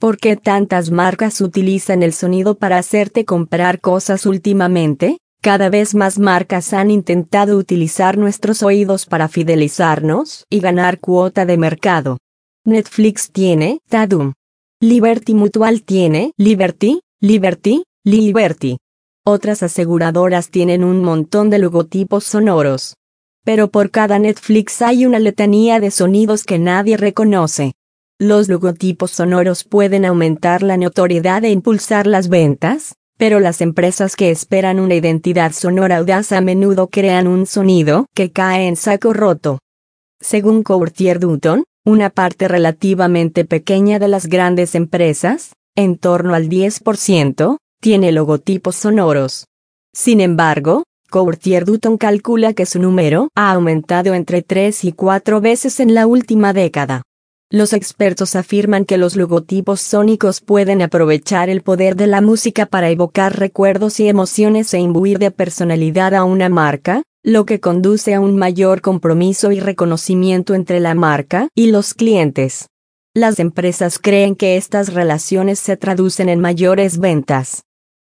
¿Por qué tantas marcas utilizan el sonido para hacerte comprar cosas últimamente? Cada vez más marcas han intentado utilizar nuestros oídos para fidelizarnos y ganar cuota de mercado. Netflix tiene Tadum. Liberty Mutual tiene Liberty. Otras aseguradoras tienen un montón de logotipos sonoros. Pero por cada Netflix hay una letanía de sonidos que nadie reconoce. Los logotipos sonoros pueden aumentar la notoriedad e impulsar las ventas, pero las empresas que esperan una identidad sonora audaz a menudo crean un sonido que cae en saco roto. Según Courtier Dutton, una parte relativamente pequeña de las grandes empresas, en torno al 10%, tiene logotipos sonoros. Sin embargo, Courtier Dutton calcula que su número ha aumentado entre 3 y 4 veces en la última década. Los expertos afirman que los logotipos sónicos pueden aprovechar el poder de la música para evocar recuerdos y emociones e imbuir de personalidad a una marca, lo que conduce a un mayor compromiso y reconocimiento entre la marca y los clientes. Las empresas creen que estas relaciones se traducen en mayores ventas,